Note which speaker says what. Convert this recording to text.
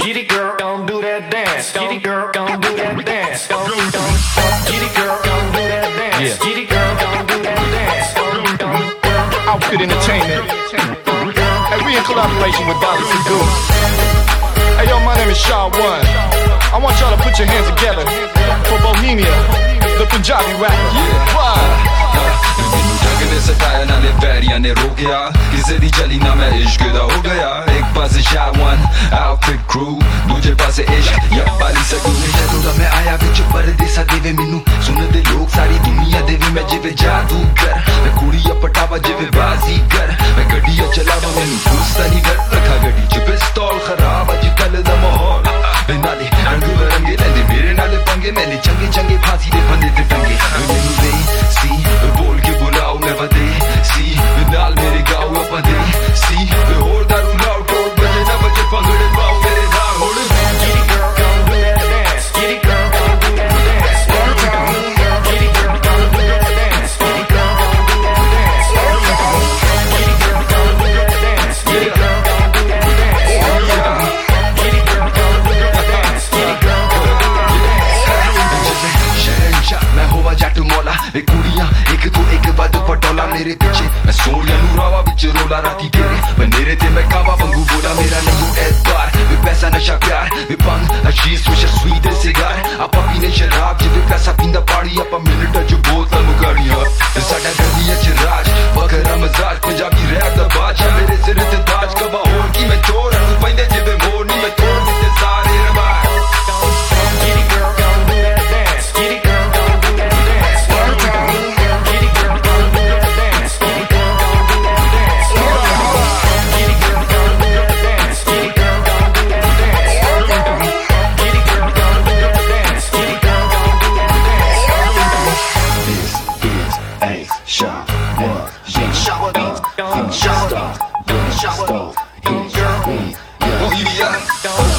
Speaker 1: Get it, girl, gon' do that dance. Get it, girl, gon' do that dance. Get it, girl, gon' do that dance. Get it, girl, gon' do that dance.
Speaker 2: Outfit Entertainment. Hey, we in collaboration with Bobby Sidhu. Hey, yo, my name is Shaw One. I want y'all to put your hands together for Bohemia, the Punjabi rapper.
Speaker 3: मैनू जग ने सताया नाले पैरियां ने रोकिया किसे दी चली ना मैं इश्क दा हो गया एक पासे शावन आउटफिट क्रू दूजे पासे इश्क या पाली सकू जदों दा मैं आया विच परदेसा देवे मैनू सुनदे लोग सारी दुनिया देवे मैं जिवे जादूगर मैं कुड़िया पटावा जिवे बाजीगर मैं गड्डियां चलावा मैनू गुस्सा नहीं कर रखा गड्डी च पिस्तौल खराब अजकल दा माहौल मैं नाले रंग बिरंगे लैंदे मेरे नाले पंगे मैंने चंगे चंगे फांसी दे फंदे ते टंगे मैनू दे सी बोल के बुलाओ never they see नाल मेरे गाँव अपन दे see होड़ दारू लाओ टोट बजे ना बजे पंगड़े पाओ मेरे नाल होड़
Speaker 1: Get it, girl, gon' do that dance. Get it, girl, gon' do that dance. Get it, girl, gon' do that dance. Get it, girl, gon' do that dance. Get it, girl, gon' do that dance. Get it, girl, gon' do that dance. Get it, girl, gon' do that dance. Get it, girl, gon' do that dance.
Speaker 3: शहंशाह मैं होवा जट मौला वे कुड़ियां एक तो एक बाद पटोला मेरे पीछे मैं सोनिया नू रावा विच रोला राती तेरे मैं मेरे ते मैं कावा वांगू बोला मेरा नहीं एतबार वे पैसा नशा प्यार वे पंग हशीश विच स्वीट सिगार आपा पीने शराब जिवे पैसा पींदा पाड़ी आपा मिनट च बोतल मुकाड़ियां साडा गलियां च राज बखरा मजाज पंजाबी रैप दा बादशाह मेरे सिर ते ताज कबा होर की मैं चोर नू पैंदे जिवे मोर नी मैं तोड़ दिते सारे रवाज
Speaker 1: Get it, girl, gon' do that dance. Get it, girl, gon' do that dance. Get it, girl, gon' do that dance. Get it, girl, gon' do that dance. Get it, girl, gon' do that dance. Get it, girl, gon' do that dance. Get it, girl, gon' do that dance. Get it, girl, gon' do that dance.
Speaker 4: This is a Shaw One.
Speaker 1: Shower beats, shower beats, shower beats.
Speaker 3: Bohemia